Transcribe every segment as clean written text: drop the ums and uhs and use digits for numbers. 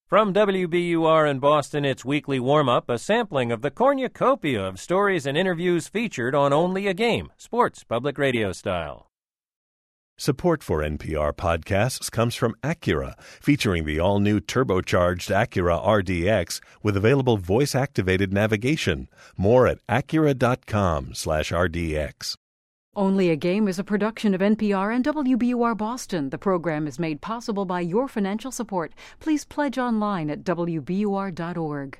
From WBUR in Boston, it's Weekly Warm-Up, a sampling of the cornucopia of stories and interviews featured on Only a Game, sports public radio style. Support for NPR podcasts comes from Acura, featuring the all-new turbocharged Acura RDX with available voice-activated navigation. More at Acura.com/RDX. Only a Game is a production of NPR and WBUR Boston. The program is made possible by your financial support. Please pledge online at WBUR.org.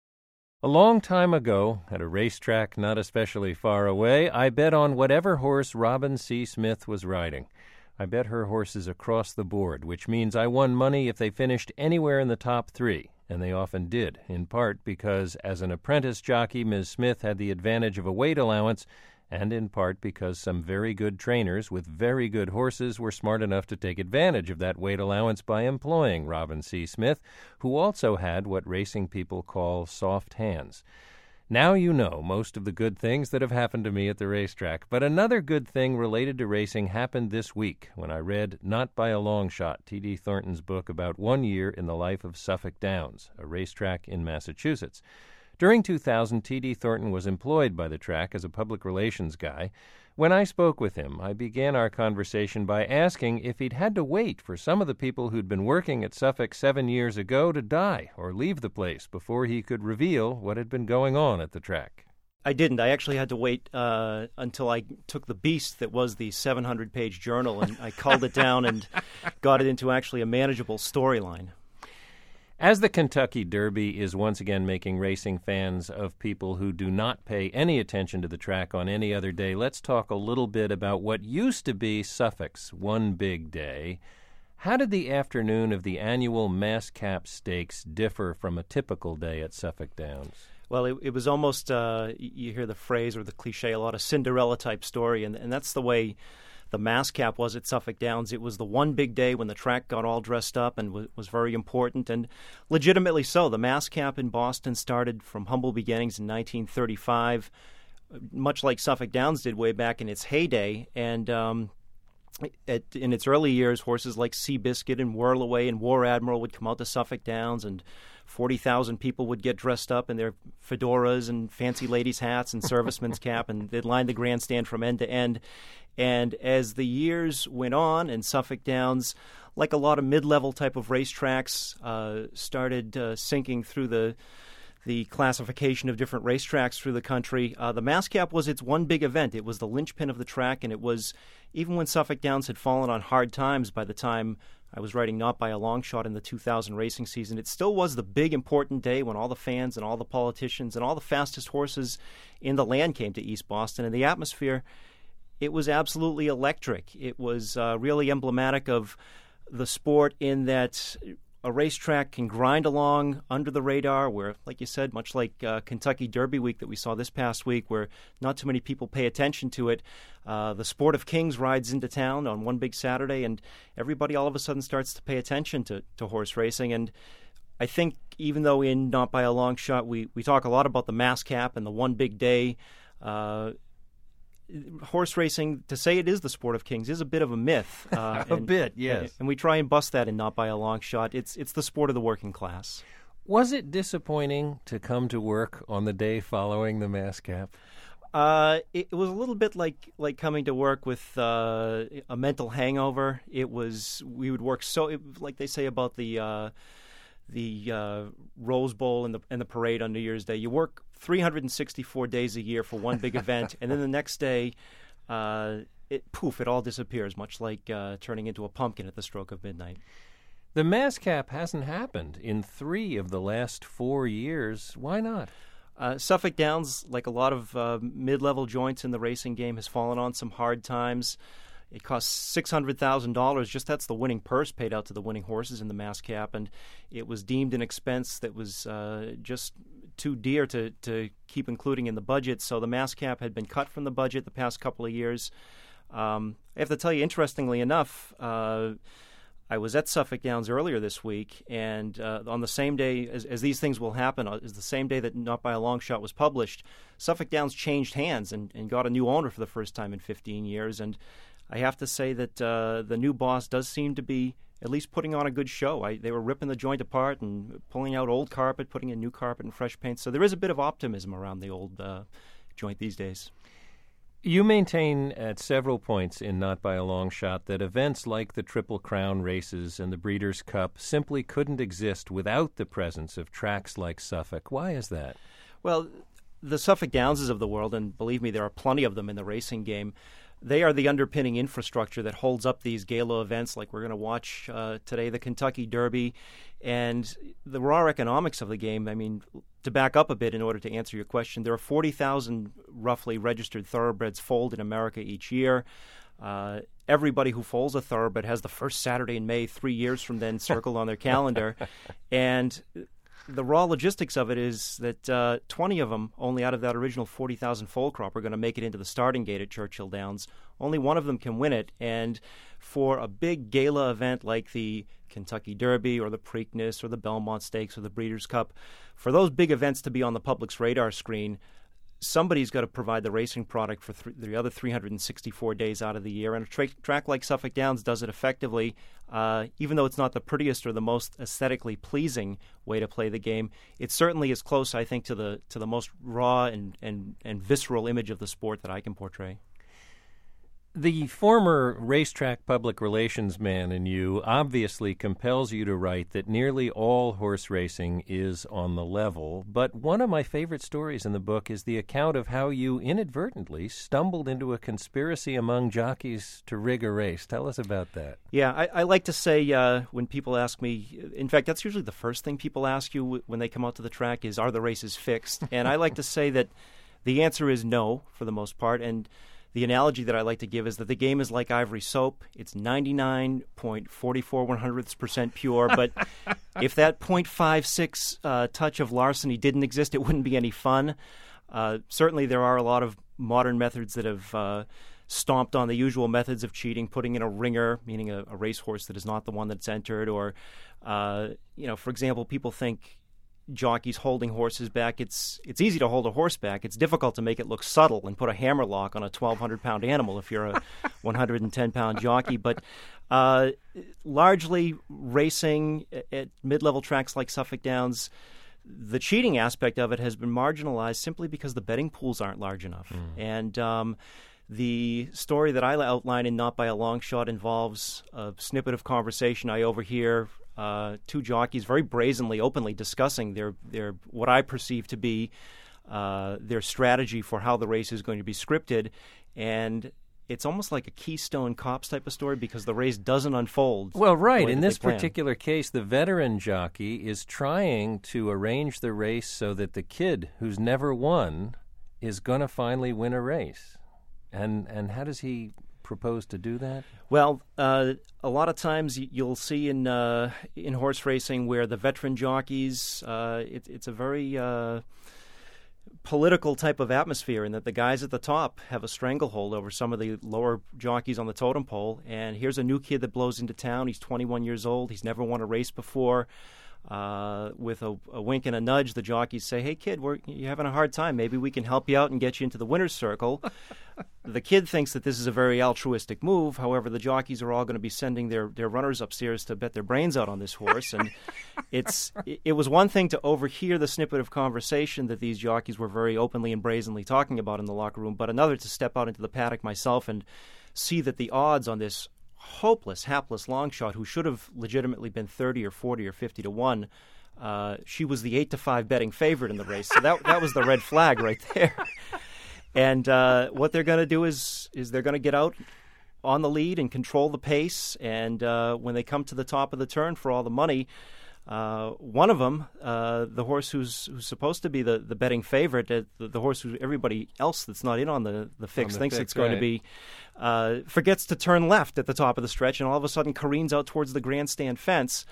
A long time ago, at a racetrack not especially far away, I bet on whatever horse Robin C. Smith was riding. I bet her horses across the board, which means I won money if they finished anywhere in the top three, and they often did, in part because as an apprentice jockey, Ms. Smith had the advantage of a weight allowance, and in part because some very good trainers with very good horses were smart enough to take advantage of that weight allowance by employing Robin C. Smith, who also had what racing people call soft hands. Now you know most of the good things that have happened to me at the racetrack, but another good thing related to racing happened this week when I read, not by a long shot, T.D. Thornton's book about 1 year in the life of Suffolk Downs, a racetrack in Massachusetts. During 2000, T.D. Thornton was employed by the track as a public relations guy. When I spoke with him, I began our conversation by asking if he'd had to wait for some of the people who'd been working at Suffolk 7 years ago to die or leave the place before he could reveal what had been going on at the track. I didn't. I actually had to wait until I took the beast that was the 700-page journal, and I culled it down and got it into actually a manageable storyline. As the Kentucky Derby is once again making racing fans of people who do not pay any attention to the track on any other day, let's talk a little bit about what used to be Suffolk's one big day. How did the afternoon of the annual Mascap Stakes differ from a typical day at Suffolk Downs? Well, it was almost, you hear the phrase or the cliche, a lot of Cinderella-type story, and that's the way the Mascap was at Suffolk Downs. It was the one big day when the track got all dressed up and was very important, and legitimately so. The Mascap in Boston started from humble beginnings in 1935, much like Suffolk Downs did way back in its heyday. And in its early years, horses like Seabiscuit and Whirlaway and War Admiral would come out to Suffolk Downs, and 40,000 people would get dressed up in their fedoras and fancy ladies' hats and servicemen's cap, and they'd line the grandstand from end to end. And as the years went on, and Suffolk Downs, like a lot of mid-level type of racetracks, started sinking through the classification of different racetracks through the country, the Mascap was its one big event. It was the linchpin of the track, and it was, even when Suffolk Downs had fallen on hard times by the time I was writing Not by a Long Shot in the 2000 racing season, it still was the big important day when all the fans and all the politicians and all the fastest horses in the land came to East Boston. And the atmosphere, it was absolutely electric. It was really emblematic of the sport in that a racetrack can grind along under the radar where, like you said, much like Kentucky Derby Week that we saw this past week, where not too many people pay attention to it, the Sport of Kings rides into town on one big Saturday, and everybody all of a sudden starts to pay attention to horse racing. And I think even though in Not by a Long Shot we talk a lot about the Mascap and the one big day, horse racing, to say it is the Sport of Kings, is a bit of a myth. Bit, yes. And we try and bust that in Not by a Long Shot. It's the sport of the working class. Was it disappointing to come to work on the day following the Mascap? It was a little bit like coming to work with a mental hangover. We would work like they say about the Rose Bowl and the parade on New Year's Day. You work 364 days a year for one big event, and then the next day, it all disappears, much like turning into a pumpkin at the stroke of midnight. The Mascap hasn't happened in 3 of the last 4 years. Why not? Suffolk Downs, like a lot of mid-level joints in the racing game, has fallen on some hard times. It costs $600,000. Just that's the winning purse paid out to the winning horses in the Mascap, and it was deemed an expense that was just too dear to keep including in the budget. So the Mascap had been cut from the budget the past couple of years. I have to tell you, interestingly enough, I was at Suffolk Downs earlier this week, and on the same day, as these things will happen, is the same day that Not by a Long Shot was published, Suffolk Downs changed hands and got a new owner for the first time in 15 years. And I have to say that the new boss does seem to be at least putting on a good show. They were ripping the joint apart and pulling out old carpet, putting in new carpet and fresh paint. So there is a bit of optimism around the old joint these days. You maintain at several points in Not by a Long Shot that events like the Triple Crown races and the Breeders' Cup simply couldn't exist without the presence of tracks like Suffolk. Why is that? Well, the Suffolk Downses of the world, and believe me, there are plenty of them in the racing game, they are the underpinning infrastructure that holds up these gala events like we're going to watch today, the Kentucky Derby, and the raw economics of the game. I mean, to back up a bit in order to answer your question, there are 40,000 roughly registered thoroughbreds foaled in America each year. Everybody who foals a thoroughbred has the first Saturday in May 3 years from then circled on their calendar. And the raw logistics of it is that 20 of them, only out of that original 40,000 foal crop, are going to make it into the starting gate at Churchill Downs. Only one of them can win it. And for a big gala event like the Kentucky Derby or the Preakness or the Belmont Stakes or the Breeders' Cup, for those big events to be on the public's radar screen, somebody's got to provide the racing product for the other 364 days out of the year. And a track like Suffolk Downs does it effectively. Even though it's not the prettiest or the most aesthetically pleasing way to play the game, it certainly is close, I think, to the most raw and visceral image of the sport that I can portray. The former racetrack public relations man in you obviously compels you to write that nearly all horse racing is on the level, but one of my favorite stories in the book is the account of how you inadvertently stumbled into a conspiracy among jockeys to rig a race. Tell us about that. Yeah, I like to say when people ask me, in fact, that's usually the first thing people ask you when they come out to the track is, are the races fixed? And I like to say that the answer is no for the most part, and the analogy that I like to give is that the game is like ivory soap. It's 99.44% pure, but if that 0.56 touch of larceny didn't exist, it wouldn't be any fun. Certainly there are a lot of modern methods that have stomped on the usual methods of cheating, putting in a ringer, meaning a racehorse that is not the one that's entered, or, for example, people think jockeys holding horses back. It's easy to hold a horse back. It's difficult to make it look subtle and put a hammer lock on a 1,200-pound animal if you're a 110-pound jockey. But largely racing at mid-level tracks like Suffolk Downs, the cheating aspect of it has been marginalized simply because the betting pools aren't large enough. And the story that I outline in Not by a Long Shot involves a snippet of conversation I overhear two jockeys very brazenly, openly discussing their what I perceive to be their strategy for how the race is going to be scripted, and it's almost like a Keystone Cops type of story because the race doesn't unfold. Well, right. In this particular case, the veteran jockey is trying to arrange the race so that the kid who's never won is going to finally win a race. And how does he propose to do that? Well, a lot of times you'll see in horse racing where the veteran jockeys, it's a very political type of atmosphere in that the guys at the top have a stranglehold over some of the lower jockeys on the totem pole. And here's a new kid that blows into town. He's 21 years old. He's never won a race before. With a wink and a nudge, the jockeys say, "Hey, kid, you're having a hard time. Maybe we can help you out and get you into the winner's circle." The kid thinks that this is a very altruistic move. However, the jockeys are all going to be sending their runners upstairs to bet their brains out on this horse. And it was one thing to overhear the snippet of conversation that these jockeys were very openly and brazenly talking about in the locker room, but another to step out into the paddock myself and see that the odds on this hopeless, hapless long shot, who should have legitimately been 30 or 40 or 50 to 1, she was the 8-5 betting favorite in the race. So that was the red flag right there. And what they're going to do is they're going to get out on the lead and control the pace. And when they come to the top of the turn for all the money, one of them, the horse who's supposed to be the betting favorite, the horse who everybody else that's not in on the fix thinks it's going to be, forgets to turn left at the top of the stretch and all of a sudden careens out towards the grandstand fence.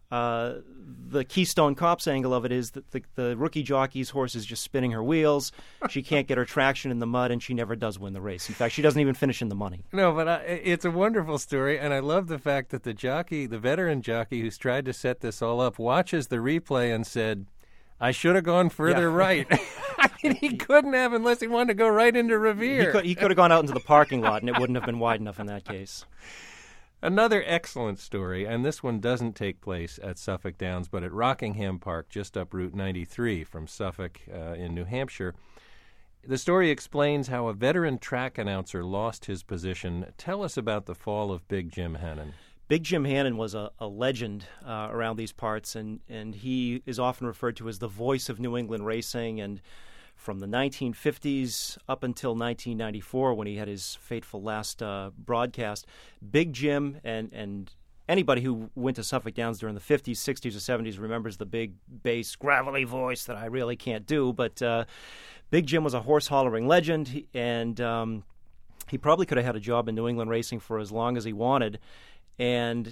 The Keystone Cops angle of it is that the rookie jockey's horse is just spinning her wheels. She can't get her traction in the mud, and she never does win the race. In fact, she doesn't even finish in the money. No, but it's a wonderful story, and I love the fact that the veteran jockey who's tried to set this all up, watches the replay and said, "I should have gone further right." I mean, he couldn't have unless he wanted to go right into Revere. He could have gone out into the parking lot, and it wouldn't have been wide enough in that case. Another excellent story, and this one doesn't take place at Suffolk Downs, but at Rockingham Park, just up Route 93 from Suffolk in New Hampshire. The story explains how a veteran track announcer lost his position. Tell us about the fall of Big Jim Hannon. Big Jim Hannon was a legend around these parts, and he is often referred to as the voice of New England racing. And from the 1950s up until 1994, when he had his fateful last broadcast, Big Jim and anybody who went to Suffolk Downs during the 50s, 60s, or 70s remembers the big, bass, gravelly voice that I really can't do. But Big Jim was a horse-hollering legend, and he probably could have had a job in New England racing for as long as he wanted. And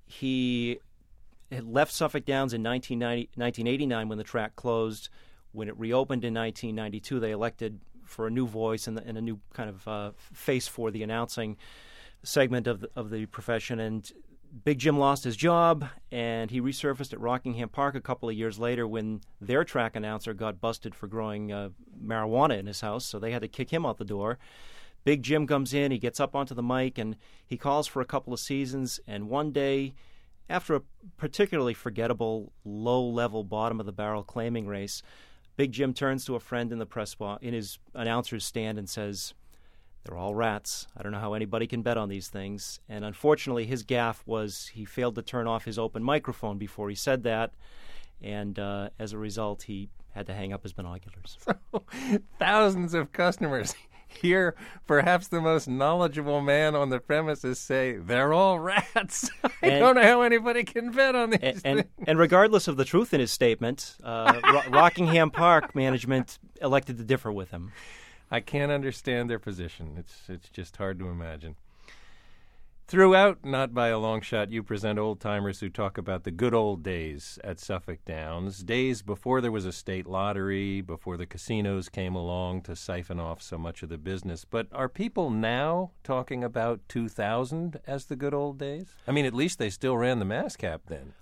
he had left Suffolk Downs in 1989 when the track closed. When it reopened in 1992, they elected for a new voice and a new kind of face for the announcing segment of the profession. And Big Jim lost his job, and he resurfaced at Rockingham Park a couple of years later when their track announcer got busted for growing marijuana in his house, so they had to kick him out the door. Big Jim comes in, he gets up onto the mic, and he calls for a couple of seasons, and one day, after a particularly forgettable, low-level, bottom-of-the-barrel claiming race, Big Jim turns to a friend in the press in his announcer's stand and says, "They're all rats. I don't know how anybody can bet on these things." And unfortunately, his gaffe was he failed to turn off his open microphone before he said that, and as a result, he had to hang up his binoculars. So, thousands of customers hear perhaps the most knowledgeable man on the premises say, "They're all rats." I don't know how anybody can bet on these things. And regardless of the truth in his statement, Rockingham Park management elected to differ with him. I can't understand their position. It's just hard to imagine. Throughout Not by a Long Shot, you present old-timers who talk about the good old days at Suffolk Downs, days before there was a state lottery, before the casinos came along to siphon off so much of the business. But are people now talking about 2000 as the good old days? I mean, at least they still ran the MASCAP then.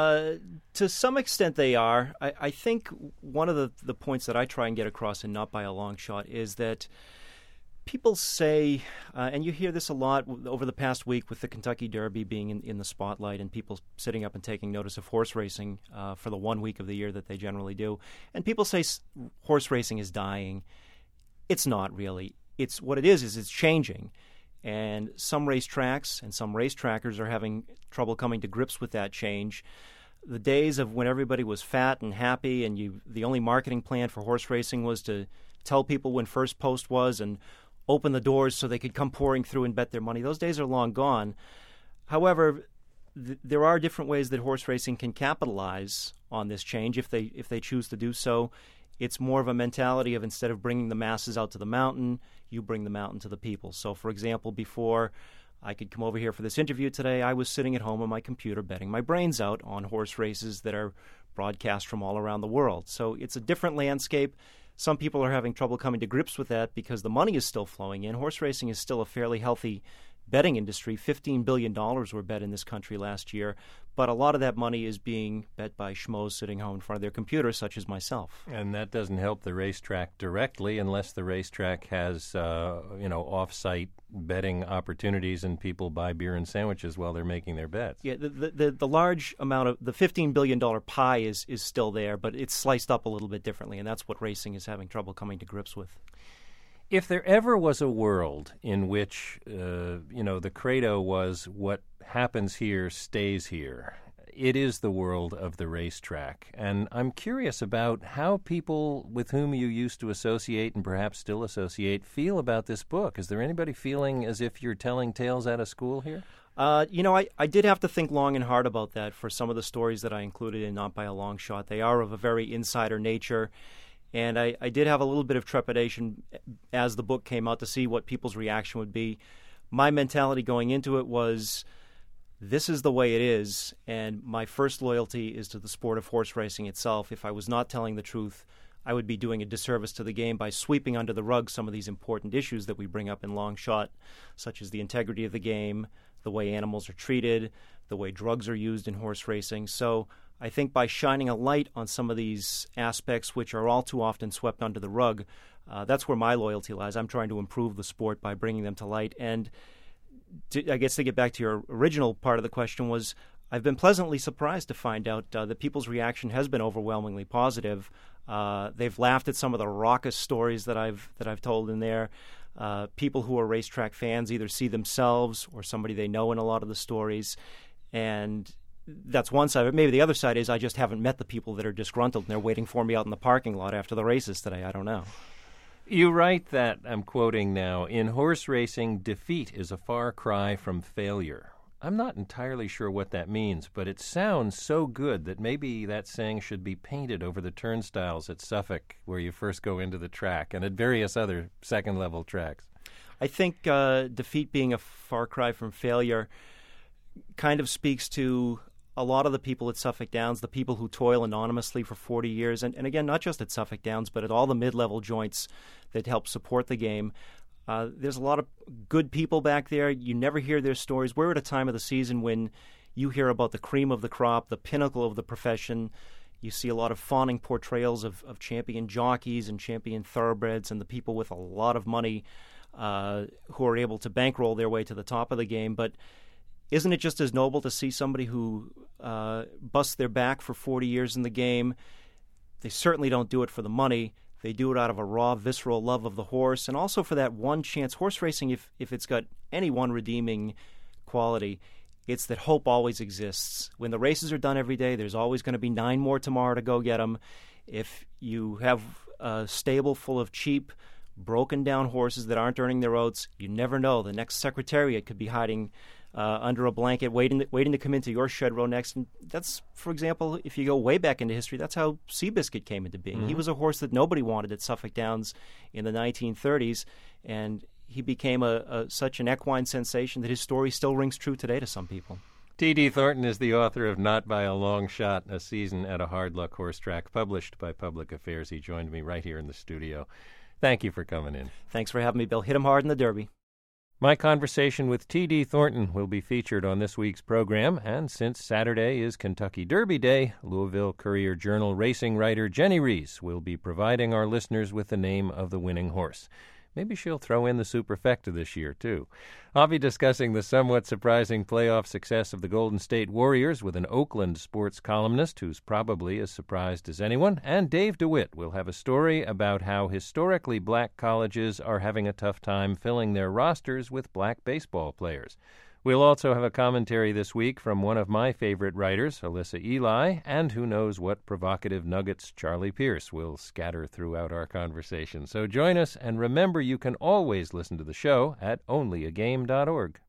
To some extent they are. I think one of the points that I try and get across in Not by a Long Shot is that people say, and you hear this a lot over the past week with the Kentucky Derby being in the spotlight and people sitting up and taking notice of horse racing for the 1 week of the year that they generally do. And people say horse racing is dying. It's not really. It's what it is it's changing. And some racetracks and some racetrackers are having trouble coming to grips with that change. The days of when everybody was fat and happy and the only marketing plan for horse racing was to tell people when first post was and open the doors so they could come pouring through and bet their money. Those days are long gone. However, there are different ways that horse racing can capitalize on this change if they choose to do so. It's more of a mentality of instead of bringing the masses out to the mountain, you bring the mountain to the people. So, for example, before I could come over here for this interview today, I was sitting at home on my computer betting my brains out on horse races that are broadcast from all around the world. So it's a different landscape. Some people are having trouble coming to grips with that because the money is still flowing in. Horse racing is still a fairly healthy betting industry. $15 billion were bet in this country last year, but a lot of that money is being bet by schmoes sitting home in front of their computers, such as myself. And that doesn't help the racetrack directly unless the racetrack has, off-site betting opportunities and people buy beer and sandwiches while they're making their bets. Yeah, the large amount of the $15 billion pie is still there, but it's sliced up a little bit differently, and that's what racing is having trouble coming to grips with. If there ever was a world in which, the credo was what happens here stays here, it is the world of the racetrack. And I'm curious about how people with whom you used to associate and perhaps still associate feel about this book. Is there anybody feeling as if you're telling tales out of school here? I did have to think long and hard about that for some of the stories that I included in Not by a Long Shot. They are of a very insider nature. And I did have a little bit of trepidation as the book came out to see what people's reaction would be. My mentality going into it was, this is the way it is, and my first loyalty is to the sport of horse racing itself. If I was not telling the truth, I would be doing a disservice to the game by sweeping under the rug some of these important issues that we bring up in Long Shot, such as the integrity of the game, the way animals are treated, the way drugs are used in horse racing. So I think by shining a light on some of these aspects which are all too often swept under the rug, that's where my loyalty lies. I'm trying to improve the sport by bringing them to light. And I guess to get back to your original part of the question was, I've been pleasantly surprised to find out that people's reaction has been overwhelmingly positive. They've laughed at some of the raucous stories that I've told in there. People who are racetrack fans either see themselves or somebody they know in a lot of the stories, and that's one side of it. Maybe the other side is I just haven't met the people that are disgruntled and they're waiting for me out in the parking lot after the races today. I don't know. You write that, I'm quoting now, in horse racing, defeat is a far cry from failure. I'm not entirely sure what that means, but it sounds so good that maybe that saying should be painted over the turnstiles at Suffolk, where you first go into the track, and at various other second-level tracks. I think defeat being a far cry from failure kind of speaks to a lot of the people at Suffolk Downs, the people who toil anonymously for 40 years, and again, not just at Suffolk Downs, but at all the mid-level joints that help support the game. There's a lot of good people back there. You never hear their stories. We're at a time of the season when you hear about the cream of the crop, the pinnacle of the profession. You see a lot of fawning portrayals of champion jockeys and champion thoroughbreds and the people with a lot of money who are able to bankroll their way to the top of the game. But isn't it just as noble to see somebody who busts their back for 40 years in the game? They certainly don't do it for the money. They do it out of a raw, visceral love of the horse, and also for that one chance. Horse racing, if it's got any one redeeming quality, it's that hope always exists. When the races are done every day, there's always going to be 9 more tomorrow to go get them. If you have a stable full of cheap, broken-down horses that aren't earning their oats, you never know. The next Secretariat could be hiding under a blanket, waiting to come into your shed row next. And that's, for example, if you go way back into history, that's how Seabiscuit came into being. Mm-hmm. He was a horse that nobody wanted at Suffolk Downs in the 1930s, and he became such an equine sensation that his story still rings true today to some people. T.D. Thornton is the author of Not by a Long Shot, a season at a hard luck horse track, published by Public Affairs. He joined me right here in the studio. Thank you for coming in. Thanks for having me, Bill. Hit him hard in the Derby. My conversation with T.D. Thornton will be featured on this week's program, and since Saturday is Kentucky Derby Day, Louisville Courier-Journal racing writer Jenny Rees will be providing our listeners with the name of the winning horse. Maybe she'll throw in the Superfecta this year, too. I'll be discussing the somewhat surprising playoff success of the Golden State Warriors with an Oakland sports columnist who's probably as surprised as anyone, and Dave DeWitt will have a story about how historically black colleges are having a tough time filling their rosters with black baseball players. We'll also have a commentary this week from one of my favorite writers, Alyssa Ely, and who knows what provocative nuggets Charlie Pierce will scatter throughout our conversation. So join us, and remember you can always listen to the show at onlyagame.org.